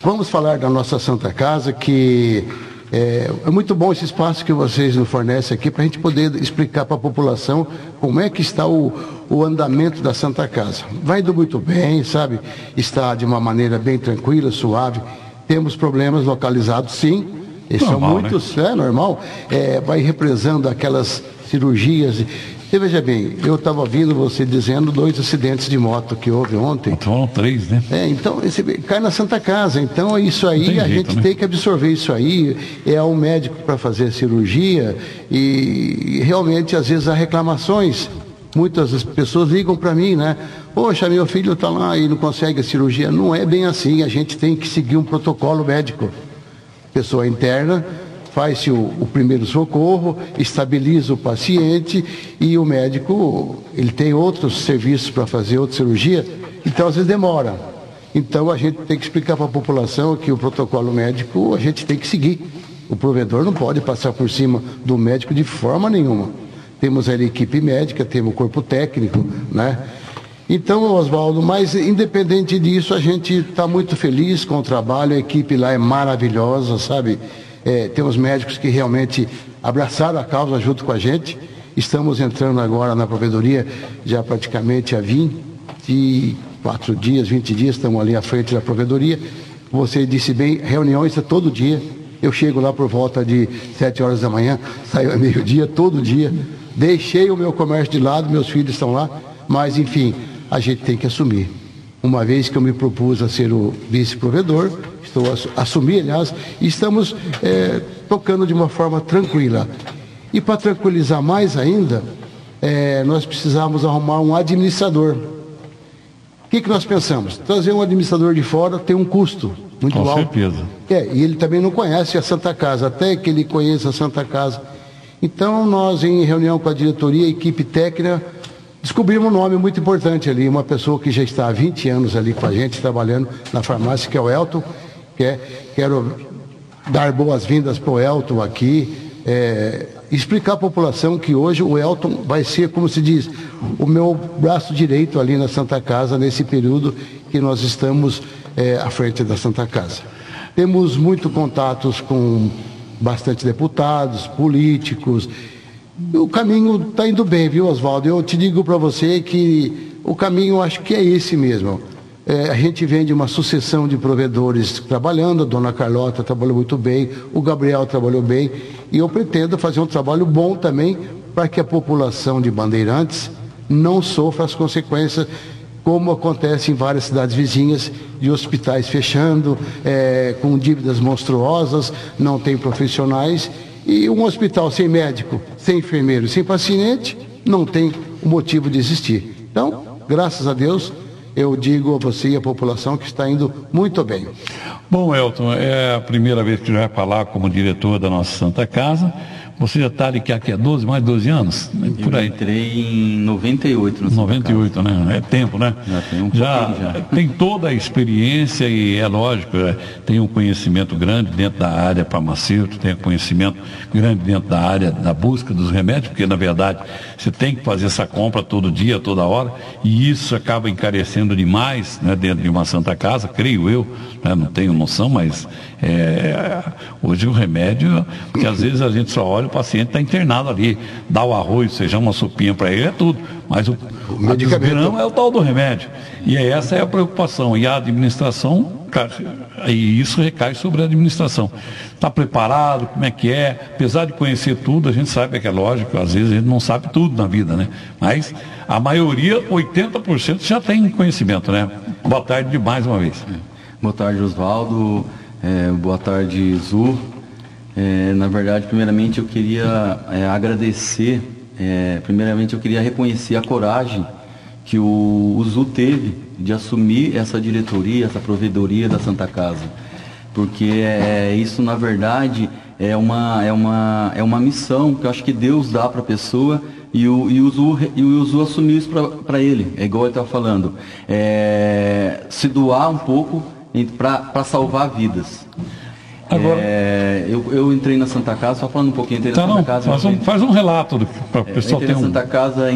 vamos falar da nossa Santa Casa, que é muito bom esse espaço que vocês nos fornecem aqui para a gente poder explicar para a população como é que está o andamento da Santa Casa. Vai indo muito bem, sabe? Está de uma maneira bem tranquila, suave. Temos problemas localizados, sim. Esses são muitos, né? Normal. Vai represando aquelas cirurgias. Você veja bem, eu estava ouvindo você dizendo 2 acidentes de moto que houve ontem. Foram 3, né? Então, cai na Santa Casa. Então, isso aí, a gente tem que absorver isso aí. É um médico para fazer a cirurgia e realmente, às vezes, há reclamações. Muitas pessoas ligam para mim, né? Poxa, meu filho está lá e não consegue a cirurgia. Não é bem assim, a gente tem que seguir um protocolo médico. Pessoa interna, faz-se o primeiro socorro, estabiliza o paciente e o médico, ele tem outros serviços para fazer outra cirurgia, então às vezes demora. Então a gente tem que explicar para a população que o protocolo médico a gente tem que seguir. O provedor não pode passar por cima do médico de forma nenhuma. Temos a equipe médica, temos o corpo técnico, né? Então, Oswaldo, mas independente disso, a gente está muito feliz com o trabalho, a equipe lá é maravilhosa, sabe? Temos médicos que realmente abraçaram a causa junto com a gente. Estamos entrando agora na provedoria já praticamente há 24 dias, 20 dias, estamos ali à frente da provedoria. Você disse bem, reuniões é todo dia. Eu chego lá por volta de 7 horas da manhã, saio ao meio-dia, todo dia. Deixei o meu comércio de lado, meus filhos estão lá, mas enfim, a gente tem que assumir. Uma vez que eu me propus a ser o vice-provedor, estou a assumir, aliás, e estamos tocando de uma forma tranquila. E para tranquilizar mais ainda, nós precisamos arrumar um administrador. O que nós pensamos? Trazer um administrador de fora tem um custo muito alto. Com certeza. E ele também não conhece a Santa Casa, até que ele conheça a Santa Casa. Então, nós, em reunião com a diretoria, a equipe técnica, descobrimos um nome muito importante ali, uma pessoa que já está há 20 anos ali com a gente, trabalhando na farmácia, que é o Elton. Quero dar boas-vindas para o Elton aqui, explicar à população que hoje o Elton vai ser, como se diz, o meu braço direito ali na Santa Casa, nesse período que nós estamos à frente da Santa Casa. Temos muito contatos com bastante deputados, políticos. O caminho está indo bem, viu, Oswaldo? Eu te digo para você que o caminho, acho que é esse mesmo. A gente vem de uma sucessão de provedores trabalhando, a dona Carlota trabalhou muito bem, o Gabriel trabalhou bem, e eu pretendo fazer um trabalho bom também para que a população de Bandeirantes não sofra as consequências, como acontece em várias cidades vizinhas, de hospitais fechando, com dívidas monstruosas, não tem profissionais, e um hospital sem médico, sem enfermeiro, sem paciente, não tem motivo de existir. Então, graças a Deus, eu digo a você e a população que está indo muito bem. Bom, Elton, é a primeira vez que você vai falar como diretor da nossa Santa Casa. Você já está ali que há 12, mais de 12 anos? Por aí. Eu entrei em 98 no 98, né? É tempo, né? Já tem um pouquinho já. Tem toda a experiência e é lógico, tem um conhecimento grande dentro da área farmacêutica, tem um conhecimento grande dentro da área da busca dos remédios, porque na verdade você tem que fazer essa compra todo dia, toda hora, e isso acaba encarecendo demais, né, dentro de uma Santa Casa, creio eu, né, não tenho noção, mas hoje o remédio, porque às vezes a gente só olha, o paciente está internado ali, dá o arroz, seja uma sopinha para ele, é tudo, mas o medicamento é o tal do remédio, e essa é a preocupação, e a administração, e isso recai sobre a administração. Está preparado, como é que é? Apesar de conhecer tudo, a gente sabe que é lógico, às vezes a gente não sabe tudo na vida, né? Mas a maioria, 80% já tem conhecimento, né? Boa tarde de mais uma vez. Boa tarde, Oswaldo. Boa tarde, Zu. Na verdade, primeiramente eu queria agradecer, primeiramente eu queria reconhecer a coragem que o Zu teve de assumir essa diretoria, essa provedoria da Santa Casa, porque isso na verdade é uma missão que eu acho que Deus dá para a pessoa, e o Zu assumiu isso para ele, igual ele está falando, se doar um pouco para salvar vidas. Agora, eu entrei na Santa Casa, só falando um pouquinho, entrei na Santa Casa. Faz um relato para o pessoal ter na Santa Casa,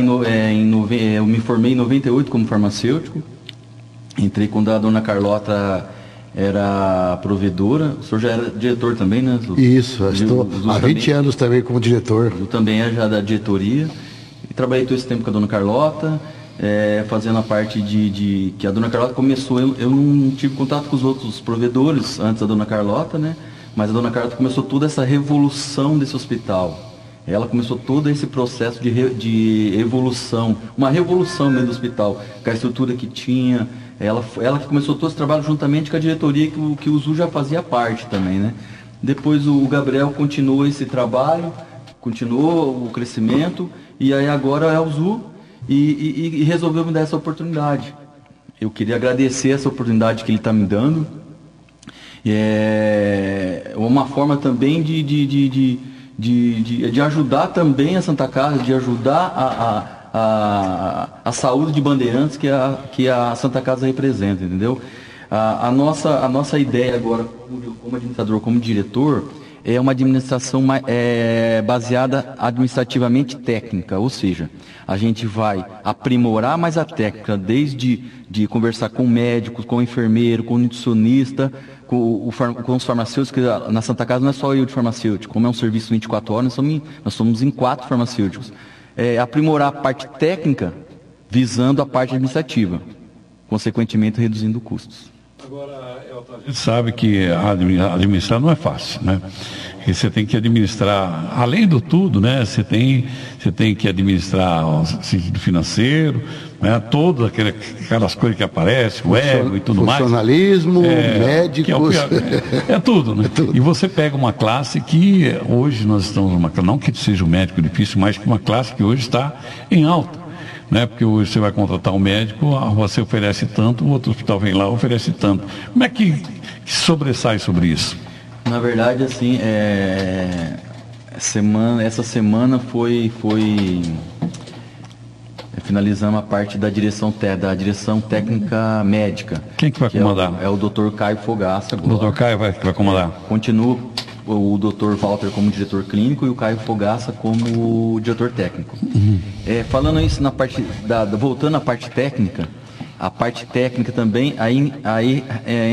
eu me formei em 98 como farmacêutico. Entrei quando a dona Carlota era provedora. O senhor já era diretor também, né, Zu? Isso, estou há 20 anos também como diretor. Eu também é já da diretoria. E trabalhei todo esse tempo com a dona Carlota, fazendo a parte de que a dona Carlota começou. Eu não tive contato com os outros provedores antes da dona Carlota, né? Mas a dona Carlota começou toda essa revolução desse hospital. Ela começou todo esse processo de evolução, uma revolução dentro do hospital, com a estrutura que tinha. Ela que começou todo esse trabalho juntamente com a diretoria, que o Zu já fazia parte também, né? Depois o Gabriel continuou esse trabalho, continuou o crescimento, e aí agora é o Zu, e resolveu me dar essa oportunidade. Eu queria agradecer essa oportunidade que ele está me dando. É uma forma também de ajudar também a Santa Casa, de ajudar a saúde de Bandeirantes que a Santa Casa representa, entendeu? A nossa ideia agora, como administrador, como diretor, é uma administração baseada administrativamente técnica, ou seja, a gente vai aprimorar mais a técnica, desde de conversar com médicos, com enfermeiro, com nutricionista, com os farmacêuticos, que na Santa Casa não é só eu de farmacêutico, como é um serviço 24 horas, nós somos em 4 farmacêuticos. Aprimorar a parte técnica, visando a parte administrativa, consequentemente reduzindo custos. Agora, a gente sabe que administrar não é fácil, né? E você tem que administrar, além do tudo, né? Você tem que administrar o sentido financeiro, né? Todas aquelas coisas que aparecem, o ego e tudo mais. Funcionalismo, médicos. É tudo, né? É tudo. E você pega uma classe que hoje nós estamos não que seja um médico difícil, mas que uma classe que hoje está em alta. Né? Porque hoje você vai contratar um médico, você oferece tanto, o outro hospital vem lá e oferece tanto. Como é que sobressai sobre isso? Na verdade, assim, essa semana foi finalizando a parte da direção técnica médica. Quem que vai comandar? É o Dr. Caio Fogaça. O Dr. Caio que vai comandar? Continua o Dr. Walter como diretor clínico e o Caio Fogaça como diretor técnico. Uhum. Falando isso na parte voltando à parte técnica, a parte técnica também aí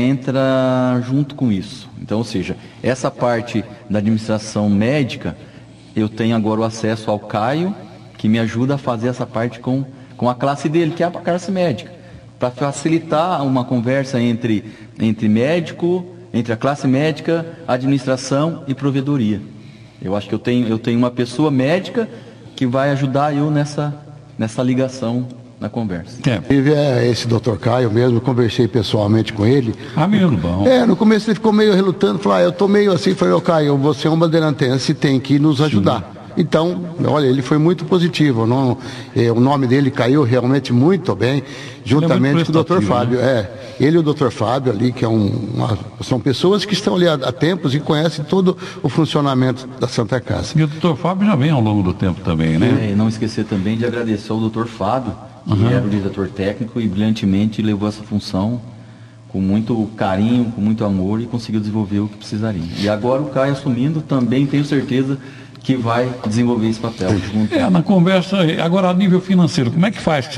entra junto com isso. Então, ou seja, essa parte da administração médica, eu tenho agora o acesso ao Caio, que me ajuda a fazer essa parte com a classe dele, que é a classe médica, para facilitar uma conversa entre médico, entre a classe médica, administração e provedoria. Eu acho que eu tenho uma pessoa médica que vai ajudar eu nessa ligação na conversa. Teve esse Dr. Caio mesmo, eu conversei pessoalmente com ele. Menino bom. No começo ele ficou meio relutando, falou, eu tô meio assim, falei, Caio, você é um bandeirantense, tem que nos ajudar. Sim. Então, olha, ele foi muito positivo. O nome dele caiu realmente muito bem, juntamente com o Dr. Fábio. Né? Ele e o Dr. Fábio ali, que são pessoas que estão ali há tempos e conhecem todo o funcionamento da Santa Casa. E o Dr. Fábio já vem ao longo do tempo também, né? E não esquecer também de agradecer ao Dr. Fábio, que era o diretor técnico e brilhantemente levou essa função com muito carinho, com muito amor e conseguiu desenvolver o que precisaria. E agora o Caio assumindo, também tenho certeza que vai desenvolver esse papel. Na conversa, agora a nível financeiro, como é que faz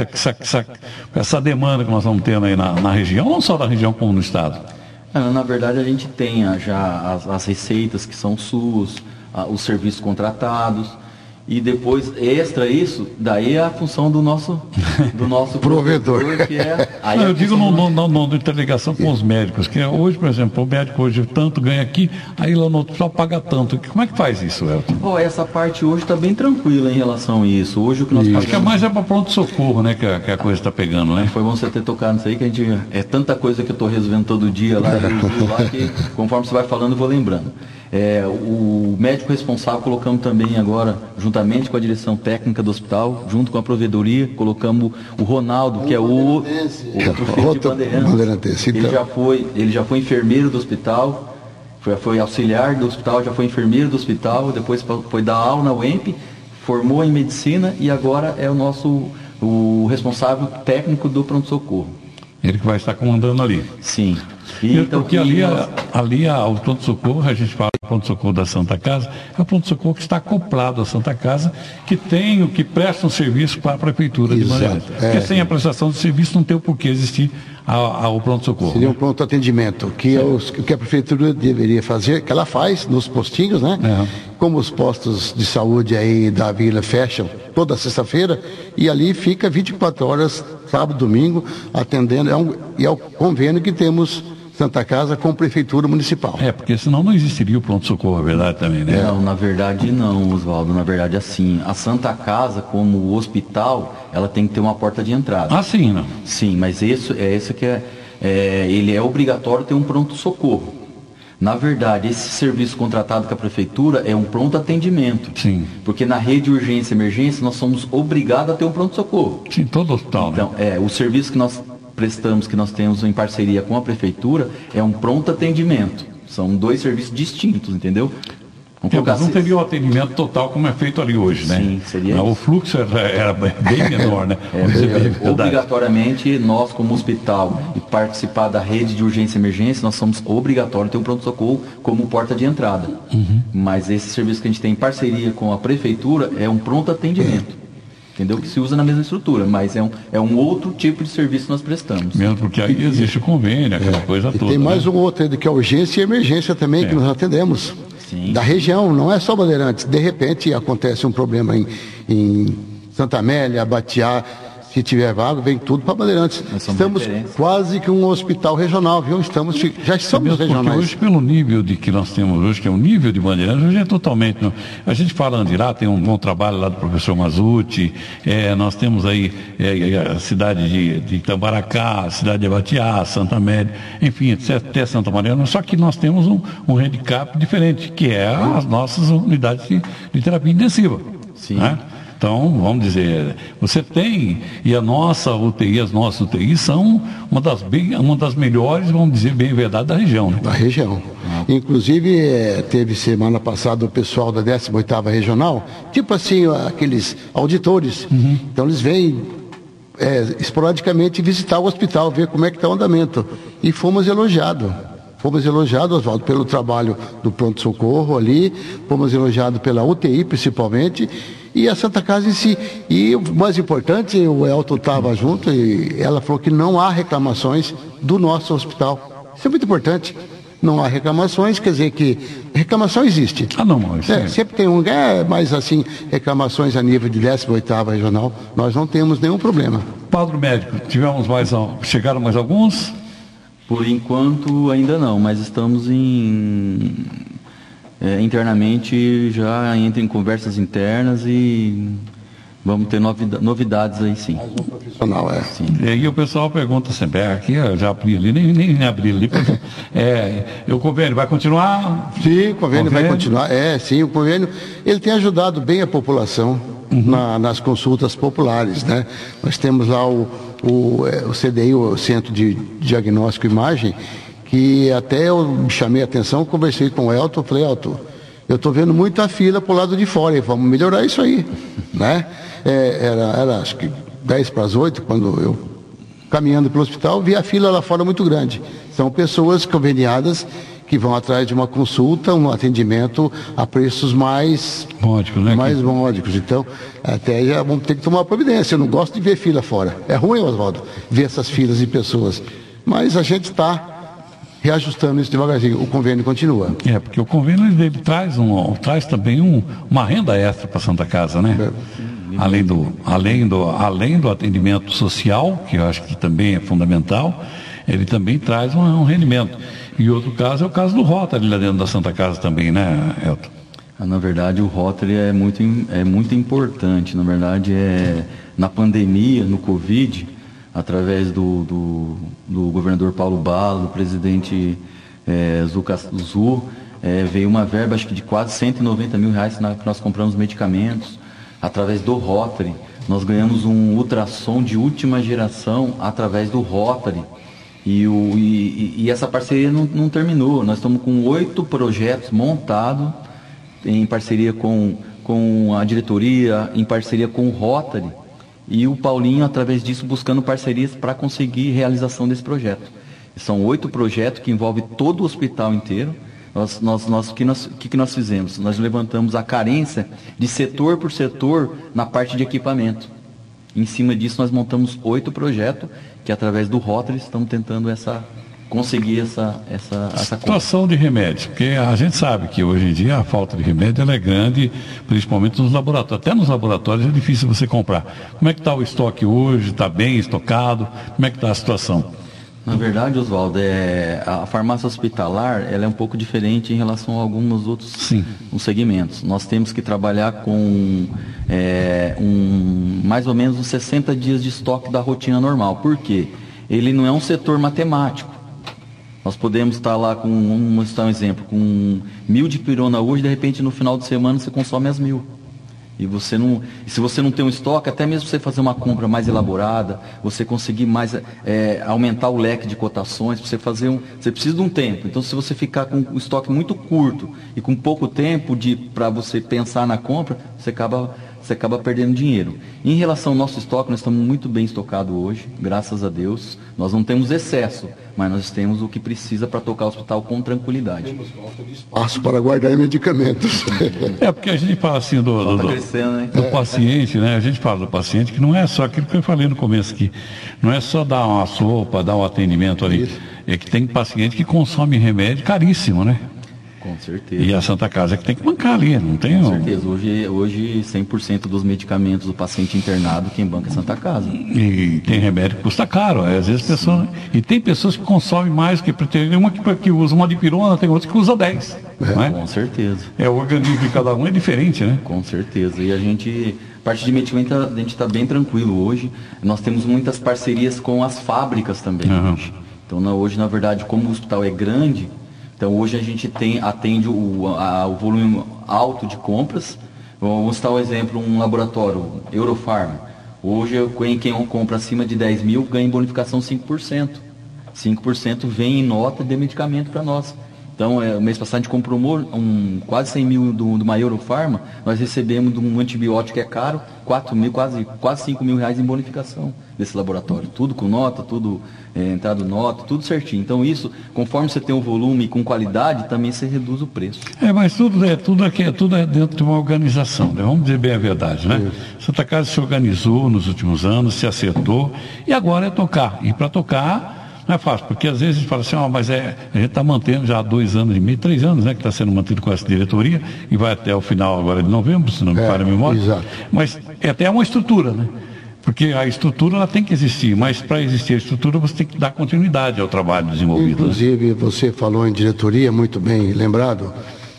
essa demanda que nós estamos tendo aí na região, não só da região como no estado? Na verdade, a gente tem já as receitas que são SUS, os serviços contratados, e depois, extra isso, daí é a função do nosso provedor, que é... Eu digo na interligação com os médicos, que hoje, por exemplo, o médico hoje tanto ganha aqui, aí lá no outro só paga tanto. Como é que faz isso, Elton? Essa parte hoje está bem tranquila em relação a isso. Hoje o que nós pagamos... Acho que é mais para pronto-socorro, né, que a coisa está pegando, né? Foi bom você ter tocado nisso aí, que a gente... É tanta coisa que eu estou resolvendo todo dia lá, que conforme você vai falando, eu vou lembrando. O médico responsável colocamos também agora, juntamente com a direção técnica do hospital, junto com a provedoria, colocamos o Ronaldo, que é o outro filho de Bandeirantes. Ele já foi enfermeiro do hospital, foi auxiliar do hospital, já foi enfermeiro do hospital, depois foi dar aula na UEMP, formou em medicina e agora é o responsável técnico do pronto-socorro. Ele que vai estar comandando ali. Sim. Porque ali o pronto-socorro, a gente fala do pronto-socorro da Santa Casa, é o pronto-socorro que está acoplado à Santa Casa, que presta um serviço para a Prefeitura de maneira. Porque sem a prestação de serviço não tem o porquê existir o pronto-socorro. Seria um pronto atendimento, que a Prefeitura deveria fazer, que ela faz nos postinhos, né? Como os postos de saúde aí da Vila fecham toda sexta-feira, e ali fica 24 horas, sábado, domingo, atendendo. É o convênio que temos Santa Casa com a Prefeitura Municipal. Porque senão não existiria o pronto-socorro, é verdade também, né? Não, na verdade não, Oswaldo. Na verdade, assim, a Santa Casa, como hospital, ela tem que ter uma porta de entrada. Ah, sim, não? Sim, mas esse que ele é obrigatório ter um pronto-socorro. Na verdade, esse serviço contratado com a Prefeitura é um pronto atendimento. Sim. Porque na rede de urgência e emergência, nós somos obrigados a ter um pronto-socorro. Sim, todo hospital. Então, o serviço que nós prestamos, que nós temos em parceria com a Prefeitura, é um pronto atendimento. São 2 serviços distintos, entendeu? Mas não teria o atendimento total como é feito ali hoje, né? Sim, seria O fluxo era bem menor, né? Obrigatoriamente, nós como hospital e participar da rede de urgência e emergência, nós somos obrigatórios ter um pronto-socorro como porta de entrada. Mas esse serviço que a gente tem em parceria com a Prefeitura é um pronto atendimento. Entendeu? Que se usa na mesma estrutura, mas é um outro tipo de serviço que nós prestamos. Mesmo porque aí existe o convênio, aquela coisa toda. E tem mais um outro, que é urgência e emergência também, que nós atendemos. Sim. Da região, não é só Bandeirantes. De repente acontece um problema em Santa Amélia, Batiá, se tiver vaga, vem tudo para Bandeirantes. Estamos quase que um hospital regional, viu? Já somos regionais. Hoje, pelo nível que nós temos hoje, que é o nível de Bandeirantes, hoje é totalmente... A gente fala Andirá, tem um bom trabalho lá do professor Mazuti, nós temos aí a cidade de Itamaracá, a cidade de Batiá, Santa Amélia, enfim, até Santa Maria, só que nós temos um handicap diferente, que é as nossas unidades de terapia intensiva. Sim. Né? Então, vamos dizer, você tem, e as nossas UTIs são uma das melhores, vamos dizer bem verdade, da região. Né? Da região. Inclusive, teve semana passada o pessoal da 18ª Regional, tipo assim, aqueles auditores. Então, eles vêm esporadicamente visitar o hospital, ver como é que está o andamento. E fomos elogiados. Fomos elogiados, Oswaldo, pelo trabalho do pronto-socorro ali, fomos elogiados pela UTI, principalmente, e a Santa Casa em si. E o mais importante, o Elton estava junto e ela falou que não há reclamações do nosso hospital. Isso é muito importante. Não há reclamações, quer dizer que reclamação existe. Sempre tem mas assim, reclamações a nível de 18ª Regional, nós não temos nenhum problema. Quadro médico, chegaram mais alguns? Por enquanto ainda não, mas estamos internamente já em conversas internas e vamos ter novidades aí sim. Mais um profissional, Sim. E aí o pessoal pergunta sempre, aqui eu já abri ali, nem abri ali. O convênio vai continuar? Sim, o convênio vai continuar. Sim, o convênio ele tem ajudado bem a população nas consultas populares, né? Nós temos lá o CDI, o Centro de Diagnóstico e Imagem, que até eu chamei a atenção, conversei com o Elton, falei, Elton, eu estou vendo muita fila para o lado de fora, e vamos melhorar isso aí, né? Era acho que 7:50, quando eu, caminhando pelo hospital, vi a fila lá fora muito grande. São pessoas conveniadas que vão atrás de uma consulta, um atendimento a preços mais módicos, né? Mais módicos. Então, até já vamos ter que tomar providência. Eu não gosto de ver fila fora. É ruim, Oswaldo, ver essas filas de pessoas. Mas a gente está reajustando isso devagarzinho. O convênio continua. Porque o convênio ele traz também uma renda extra para a Santa Casa, né? Além do atendimento social, que eu acho que também é fundamental, ele também traz um rendimento. E outro caso é o caso do Rotary lá dentro da Santa Casa também, né, Elton? Na verdade, o Rotary é muito importante. Na verdade, na pandemia, no Covid, através do governador Paulo Bala, do presidente Zu, veio uma verba, acho que de quase R$190 mil que nós compramos medicamentos. Através do Rotary, nós ganhamos um ultrassom de última geração através do Rotary. E essa parceria não terminou. Nós estamos com 8 projetos montados em parceria com a diretoria, em parceria com o Rotary. e o Paulinho, através disso, buscando parcerias para conseguir realização desse projeto. São 8 projetos que envolvem todo o hospital inteiro. O que nós fizemos? Nós levantamos a carência de setor por setor na parte de equipamento. Em cima disso, nós montamos 8 projetos que, através do Rotary, estamos tentando conseguir essa situação de remédios, porque a gente sabe que hoje em dia a falta de remédio ela é grande, principalmente nos laboratórios. Até nos laboratórios é difícil você comprar. Como é que está o estoque hoje? Está bem estocado? Como é que está a situação? Na verdade, Oswaldo, a farmácia hospitalar ela é um pouco diferente em relação a alguns outros segmentos. Nós temos que trabalhar com mais ou menos uns 60 dias de estoque da rotina normal. Por quê? Ele não é um setor matemático. Nós podemos estar lá vamos citar um exemplo, com 1.000 de pirona hoje, de repente no final de semana você consome as 1.000. E se você não tem um estoque, até mesmo você fazer uma compra mais elaborada, você conseguir mais aumentar o leque de cotações, você precisa de um tempo. Então, se você ficar com um estoque muito curto e com pouco tempo para você pensar na compra, você acaba perdendo dinheiro. Em relação ao nosso estoque, nós estamos muito bem estocados hoje, graças a Deus. Nós não temos excesso, mas nós temos o que precisa para tocar o hospital com tranquilidade. Temos falta de espaço para guardar medicamentos. Porque a gente fala assim do paciente, né? A gente fala do paciente que não é só aquilo que eu falei no começo aqui. Não é só dar uma sopa, dar um atendimento ali. Isso. É que tem paciente que consome remédio caríssimo, né? Com certeza. E a Santa Casa é que tem que bancar ali, não tem? Com certeza. Hoje 100% dos medicamentos do paciente internado, quem banca é a Santa Casa. E tem remédio que custa caro. Às vezes pessoas... E tem pessoas que consomem mais, tem uma que usa uma dipirona, tem outra que usa 10. Não é? Com certeza. O organismo de cada um é diferente, né? Com certeza. E parte de medicamento, a gente está bem tranquilo hoje. Nós temos muitas parcerias com as fábricas também. Hoje. Então, hoje, na verdade, como o hospital é grande... Então, hoje a gente atende o volume alto de compras. Vamos citar um exemplo, um laboratório, Eurofarma. Hoje, quem compra acima de 10 mil ganha em bonificação 5%. 5% vem em nota de medicamento para nós. Então, o mês passado a gente comprou quase 100 mil do uma Eurofarma. Nós recebemos de um antibiótico que é caro, 4 mil, quase 5 mil reais em bonificação desse laboratório. Tudo com nota, tudo entrado nota, tudo certinho. Então isso, conforme você tem um volume com qualidade, também você reduz o preço. Mas tudo é dentro de uma organização, né? Vamos dizer bem a verdade, né? Santa Casa se organizou nos últimos anos, se acertou, e agora é tocar. E para tocar não é fácil, porque às vezes a gente fala assim, a gente está mantendo já há 2 anos e meio, 3 anos, né, que está sendo mantido com essa diretoria, e vai até o final agora de novembro, se não me falha a memória. Exato. Mas é até uma estrutura, né? Porque a estrutura ela tem que existir, mas para existir a estrutura você tem que dar continuidade ao trabalho desenvolvido. Inclusive, né? Você falou em diretoria, muito bem lembrado.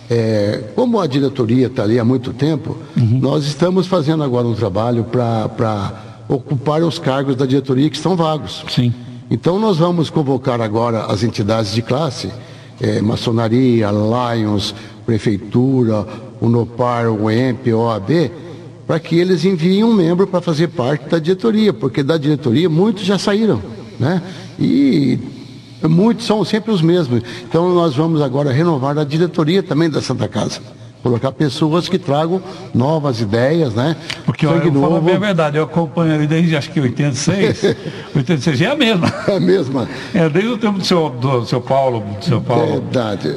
Como a diretoria está ali há muito tempo, nós estamos fazendo agora um trabalho para ocupar os cargos da diretoria que estão vagos. Sim. Então nós vamos convocar agora as entidades de classe, maçonaria, Lions, prefeitura, Unopar, UEMP, OAB, para que eles enviem um membro para fazer parte da diretoria, porque da diretoria muitos já saíram, né? E muitos são sempre os mesmos. Então nós vamos agora renovar a diretoria também da Santa Casa. Colocar pessoas que tragam novas ideias, né? Porque eu falo bem a verdade, eu acompanho ali desde acho que 86, 86 é a mesma. É a mesma. Desde o tempo do seu Paulo. Verdade.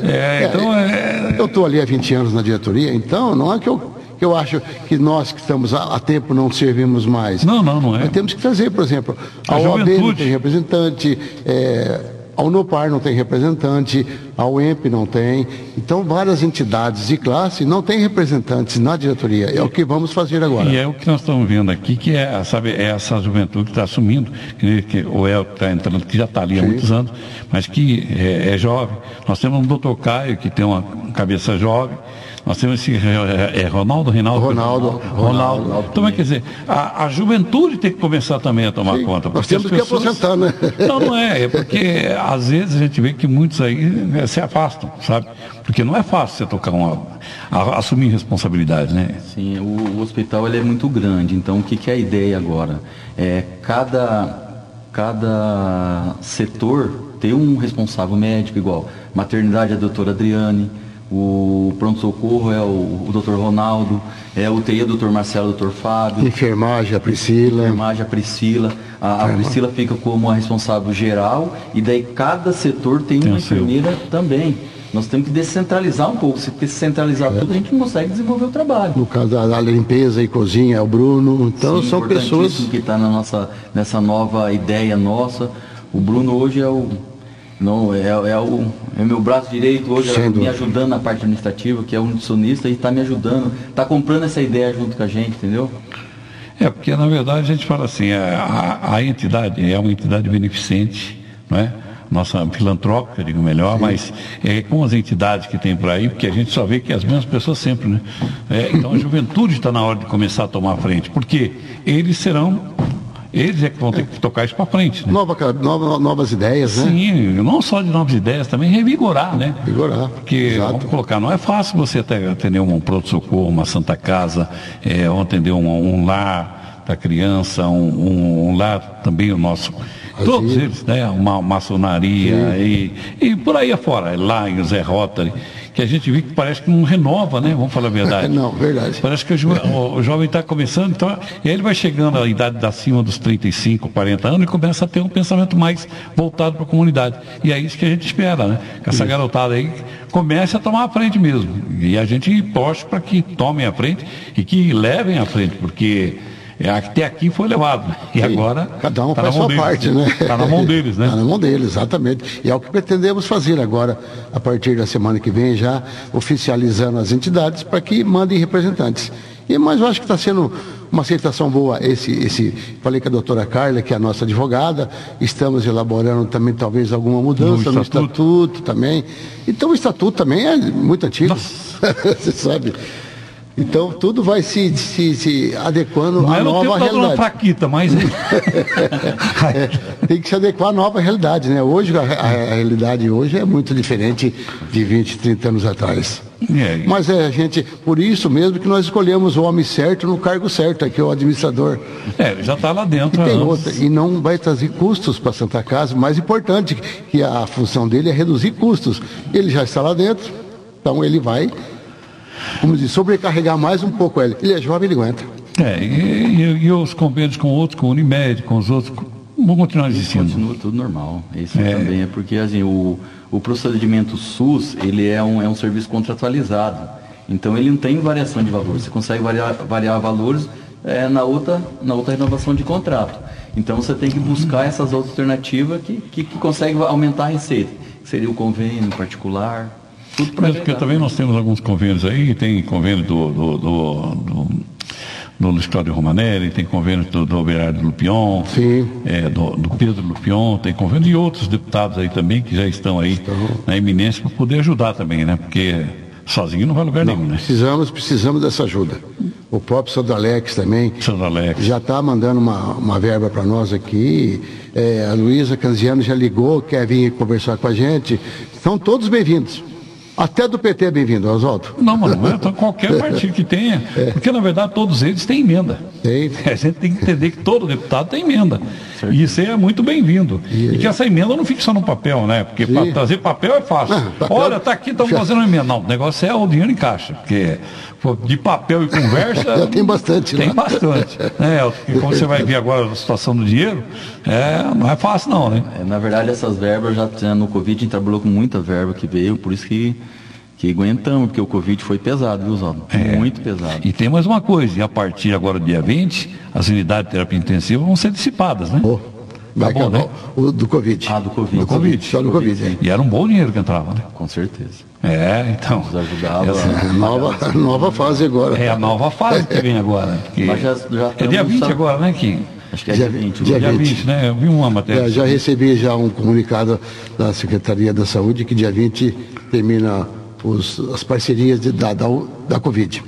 Eu estou ali há 20 anos na diretoria, então não é que eu acho que nós que estamos há tempo não servimos mais. Não é. Mas temos que trazer, por exemplo, a OAB não tem representante, a Unopar não tem representante, a UEMP não tem. Então, várias entidades de classe não têm representantes na diretoria. É o que vamos fazer agora. E é o que nós estamos vendo aqui, que é essa juventude que está assumindo, que o El está entrando, que já está ali há muitos anos, mas que é jovem. Nós temos um doutor Caio, que tem uma cabeça jovem. Nós temos esse Ronaldo. Então, quer dizer, a juventude tem que começar também a tomar conta. Nós temos que aposentar, né? Não é. É porque às vezes a gente vê que muitos aí se afastam, sabe? Porque não é fácil você tocar assumir responsabilidade, né? Sim, o hospital ele é muito grande, então o que é a ideia agora? Cada setor tem um responsável médico igual. Maternidade, a doutora Adriane. o pronto-socorro é o Dr. Ronaldo, o UTI é o Dr. Marcelo, o Dr. Fábio. Enfermagem, a Priscila. Enfermagem, a Priscila. A Priscila fica como a responsável geral, e daí cada setor tem uma enfermeira também. Nós temos que descentralizar um pouco, porque se centralizar tudo, a gente não consegue desenvolver o trabalho. No caso da limpeza e cozinha é o Bruno, então Sim, são pessoas que estão nessa nova ideia nossa. O Bruno hoje é o meu braço direito hoje, me ajudando na parte administrativa, que é um nutricionista, e está me ajudando, está comprando essa ideia junto com a gente, entendeu? Porque na verdade a gente fala assim, a entidade é uma entidade beneficente, não é? Nossa filantrópica, digo melhor, sim, mas com as entidades que tem por aí, porque a gente só vê que as mesmas pessoas sempre, né? Então a juventude está na hora de começar a tomar a frente, porque eles é que vão ter que tocar isso para frente, né? Novas ideias, né? Sim, não só de novas ideias, também revigorar, né? Revigorar. Porque, exato, vamos colocar, não é fácil você atender um pronto-socorro, uma Santa Casa, ou atender um lar da criança, um lar também o nosso. Todos eles, né? Uma maçonaria e por aí afora, lá em Zé Rotary, que a gente vê que parece que não renova, né? Vamos falar a verdade. Não, verdade. Parece que o jovem está começando, então, e aí ele vai chegando à idade acima dos 35, 40 anos e começa a ter um pensamento mais voltado para a comunidade. E é isso que a gente espera, né? Que essa garotada aí comece a tomar a frente mesmo. E a gente torce para que tomem a frente e que levem à frente, porque até aqui foi levado. E agora cada um faz a sua parte, né? Está na mão deles, né? Está na mão deles, exatamente. E é o que pretendemos fazer agora, a partir da semana que vem, já oficializando as entidades para que mandem representantes. Mas eu acho que está sendo uma aceitação boa. Falei com a doutora Carla, que é a nossa advogada, estamos elaborando também talvez alguma mudança no estatuto também. Então o estatuto também é muito antigo, você sabe. Então tudo vai se adequando à nova realidade. Fraquita, mas tem que se adequar à nova realidade, né? Hoje a realidade hoje é muito diferente de 20, 30 anos atrás. Mas a gente, por isso mesmo que nós escolhemos o homem certo no cargo certo, aqui é o administrador. Ele já está lá dentro. E não vai trazer custos para a Santa Casa. O mais importante, que a função dele é reduzir custos. Ele já está lá dentro, então ele vai, como diz, sobrecarregar mais um pouco ele. Ele é jovem, ele aguenta. E os convênios com outros, com o Unimed, com os outros, vão continuar existindo. Continua tudo normal. Isso também é porque assim, o procedimento SUS, ele é um serviço contratualizado. Então ele não tem variação de valor. Você consegue variar valores na outra renovação de contrato. Então você tem que buscar essas outras alternativas que conseguem aumentar a receita. Que seria o convênio particular. Mas porque também nós temos alguns convênios aí, tem convênio do Escláudio Romanelli, tem convênio do Oberardo Lupion, do Pedro Lupion, tem convênio de outros deputados aí também que já estão aí na iminência para poder ajudar também, né? Porque sozinho não vai a lugar nenhum, né? Precisamos dessa ajuda. O próprio Sandro Alex também já está mandando uma verba para nós aqui. A Luísa Canziano já ligou, quer vir conversar com a gente. São todos bem-vindos. Até do PT é bem-vindo, Oswaldo. Não, mano, qualquer partido que tenha, porque na verdade todos eles têm emenda. A gente tem que entender que todo deputado tem emenda. E isso é muito bem-vindo. E que essa emenda não fique só no papel, né? Porque para trazer papel é fácil. Olha, está aqui, estamos fazendo uma emenda. Não, o negócio é o dinheiro em caixa. Porque de papel e conversa. Já tem bastante, né? Tem bastante. Como você vai ver agora a situação do dinheiro, não é fácil, não, né? Na verdade, essas verbas já no Covid a gente trabalhou com muita verba que veio, por isso que aguentamos, porque o Covid foi pesado, viu, Oswaldo? Muito pesado. E tem mais uma coisa, e a partir agora do dia 20, as unidades de terapia intensiva vão ser dissipadas, né? Vai acabar, né? O do Covid. Do Covid. Do Covid, só do Covid. E era um bom dinheiro que entrava, né? Com certeza. Então. Nos ajudava. Nova fase agora. É a nova fase que vem agora. Mas já é dia 20 agora, né, Kim? Acho que é dia 20. Dia 20, né? Eu vi uma matéria. Já recebi um comunicado da Secretaria da Saúde que dia 20 termina as parcerias da Covid.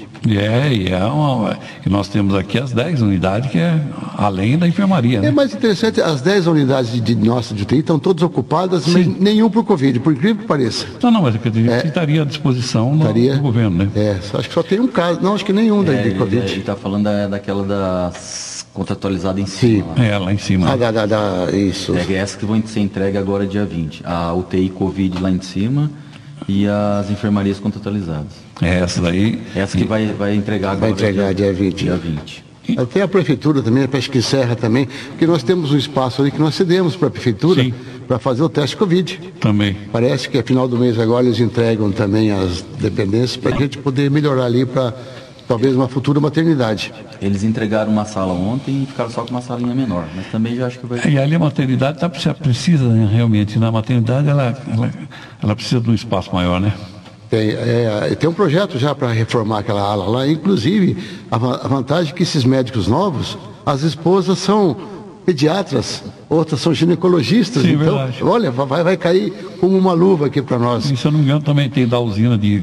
E nós temos aqui as 10 unidades, que é além da enfermaria. Né? É mais interessante, as 10 unidades de nossa de UTI estão todas ocupadas, mas nenhum por Covid, por incrível que pareça. Não, mas eu acredito que estaria à disposição do governo, né? Acho que só tem um caso, não, acho que nenhum de Covid. Ele está falando daquela contratualizada em cima. Lá em cima. Isso. Essa que vão ser entregue agora dia 20. A UTI Covid lá em cima e as enfermarias contratualizadas. Essa daí... Essa que vai entregar agora. Vai entregar dia 20. Dia 20. Até a prefeitura também, a Pesca e Serra também, porque nós temos um espaço ali que nós cedemos para a prefeitura para fazer o teste Covid. Também. Parece que a final do mês agora eles entregam também as dependências para a gente poder melhorar ali para talvez uma futura maternidade. Eles entregaram uma sala ontem e ficaram só com uma salinha menor, mas também já acho que vai... E ali a maternidade precisa, né, realmente, na maternidade ela precisa de um espaço maior, né? Tem um projeto já para reformar aquela ala lá, inclusive a vantagem é que esses médicos novos, as esposas são pediatras, outras são ginecologistas. Sim, então, verdade. Olha, vai cair como uma luva aqui para nós. E, se eu não me engano, também tem da usina de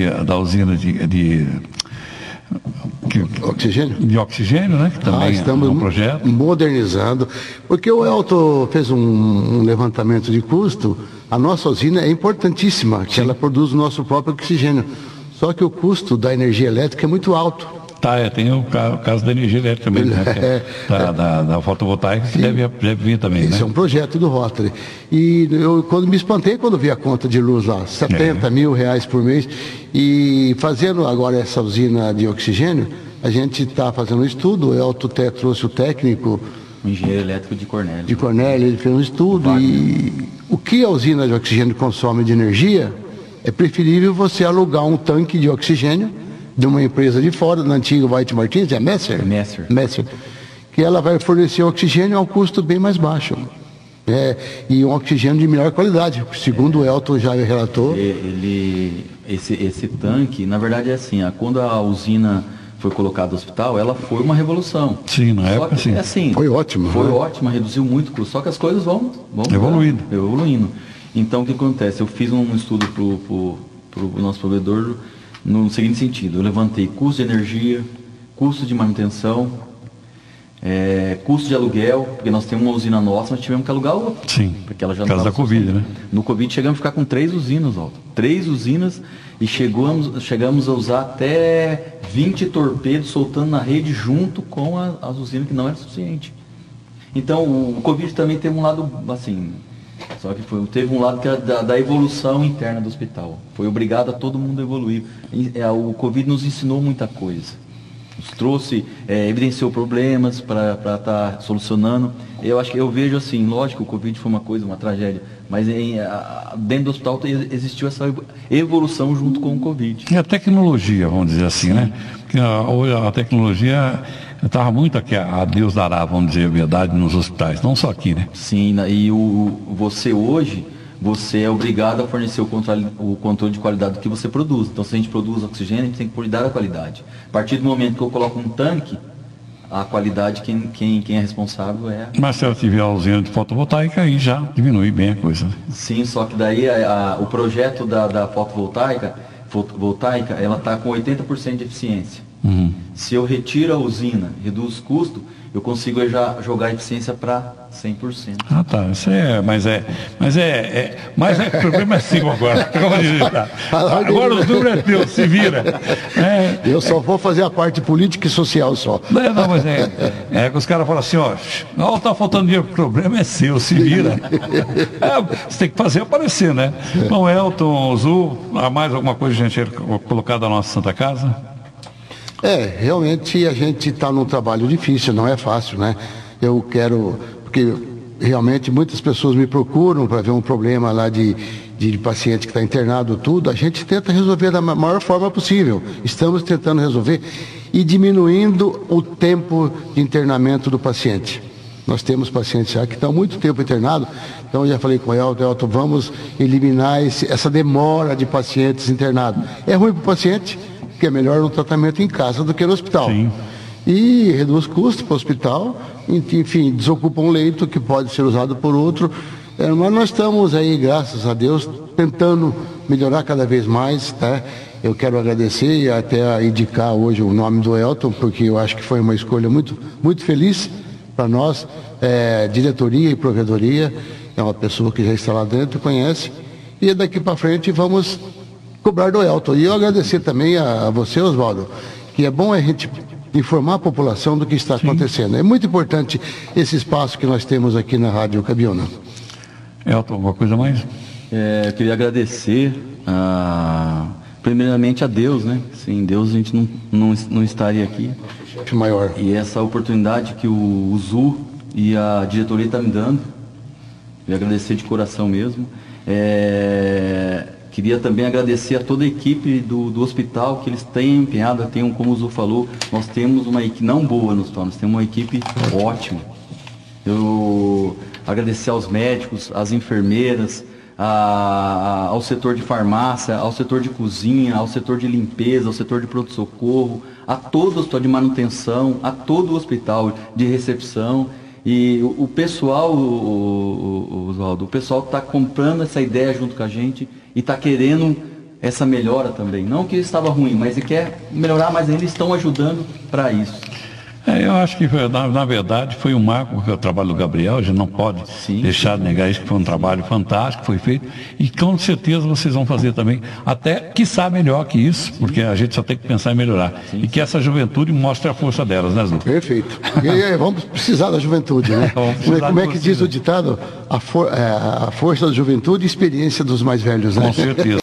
oxigênio? De oxigênio, né? Que também estamos é um projeto. Modernizando, porque o Elton fez um levantamento de custo. A nossa usina é importantíssima, que ela produz o nosso próprio oxigênio. Só que o custo da energia elétrica é muito alto. Tem o caso da energia elétrica também, né? Da fotovoltaica, que deve vir também, Esse né? é um projeto do Rotary. E eu quando me espantei quando vi a conta de luz lá, 70 mil reais por mês. E fazendo agora essa usina de oxigênio, a gente está fazendo um estudo, o Elton trouxe o técnico... O engenheiro elétrico de Cornélio. De Cornélio, ele fez um estudo e o que a usina de oxigênio consome de energia, é preferível você alugar um tanque de oxigênio de uma empresa de fora, da antiga White Martins, Messer, que ela vai fornecer oxigênio a um custo bem mais baixo. E um oxigênio de melhor qualidade, segundo o Elton já relatou. Esse tanque, na verdade é assim, quando a usina foi colocada no hospital, ela foi uma revolução. Sim, na época sim. Assim, foi ótimo. Foi ótima, reduziu muito o custo, só que as coisas vão evoluindo. Então o que acontece? Eu fiz um estudo para o nosso provedor no seguinte sentido: eu levantei custo de energia, custo de manutenção, custo de aluguel, porque nós temos uma usina nossa, mas tivemos que alugar outra. Sim, porque ela já por causa da Covid, né? No Covid chegamos a ficar com 3 usinas, Walter. 3 usinas e chegamos a usar até 20 torpedos soltando na rede junto com as usinas, que não era suficiente. Então o Covid também teve um lado assim... Só que teve um lado que é da evolução interna do hospital. Foi obrigado a todo mundo a evoluir. O Covid nos ensinou muita coisa. Nos trouxe, evidenciou problemas para estar solucionando. Eu vejo assim, lógico, o Covid foi uma tragédia, mas dentro do hospital existiu essa evolução junto com o Covid. E a tecnologia, vamos dizer assim, né? Porque hoje a tecnologia estava muito aqui, a Deus dará, vamos dizer a verdade, nos hospitais, não só aqui, né? Sim, e você hoje, você é obrigado a fornecer o controle de qualidade do que você produz. Então, se a gente produz oxigênio, a gente tem que cuidar da qualidade. A partir do momento que eu coloco um tanque, a qualidade, quem é responsável é... Mas se ela tiver a usina de fotovoltaica, aí já diminui bem a coisa. Sim, só que daí o projeto da fotovoltaica, ela está com 80% de eficiência. Uhum. Se eu retiro a usina, reduzo o custo, eu consigo já jogar a eficiência para 100%. Ah, tá. Isso mas o problema é seu agora. Agora o duro é teu, se vira. Eu só vou fazer a parte política e social só. Não, mas que os caras falam assim, tá faltando dinheiro, o problema é seu, se vira. Você tem que fazer aparecer, né? Bom, Elton, Zul, há mais alguma coisa que a gente colocar da nossa Santa Casa? Realmente a gente está num trabalho difícil, não é fácil, né? Porque realmente muitas pessoas me procuram para ver um problema lá de paciente que está internado, tudo. A gente tenta resolver da maior forma possível. Estamos tentando resolver e diminuindo o tempo de internamento do paciente. Nós temos pacientes já que estão muito tempo internados, então eu já falei com o Elton, vamos eliminar essa demora de pacientes internados. É ruim para o paciente, que é melhor no tratamento em casa do que no hospital. Sim. E reduz custos para o hospital, enfim, desocupa um leito que pode ser usado por outro. Mas nós estamos aí, graças a Deus, tentando melhorar cada vez mais, tá? Eu quero agradecer e até indicar hoje o nome do Elton, porque eu acho que foi uma escolha muito, muito feliz para nós, diretoria e provedoria. É uma pessoa que já está lá dentro, conhece, e daqui para frente vamos cobrar do Elton. E eu agradecer também a você, Oswaldo, que é bom a gente informar a população do que está acontecendo. É muito importante esse espaço que nós temos aqui na Rádio Cabiúna. Elton, alguma coisa mais? Eu queria agradecer primeiramente a Deus, né? Sem Deus a gente não estaria aqui. Maior. E essa oportunidade que o ZU e a diretoria estão me dando, eu agradecer de coração mesmo. Queria também agradecer a toda a equipe do hospital, que eles têm empenhado, como o ZU falou, nós temos uma equipe não boa no hospital, nós temos uma equipe ótima. Eu agradecer aos médicos, às enfermeiras, ao setor de farmácia, ao setor de cozinha, ao setor de limpeza, ao setor de pronto-socorro, a todo o hospital de manutenção, a todo o hospital de recepção. E o pessoal, Oswaldo, o pessoal está comprando essa ideia junto com a gente e está querendo essa melhora também. Não que estava ruim, mas quer melhorar mais ainda, estão ajudando para isso. Eu acho que, na verdade, foi um marco o trabalho do Gabriel, a gente não pode deixar de negar isso, que foi um trabalho fantástico, foi feito, e com certeza vocês vão fazer também, até, quiçá, melhor que isso, porque a gente só tem que pensar em melhorar. E que essa juventude mostre a força delas, né, Zu? Perfeito. E aí, vamos precisar da juventude, né? Como é que diz o ditado? A força da juventude e experiência dos mais velhos, né? Com certeza.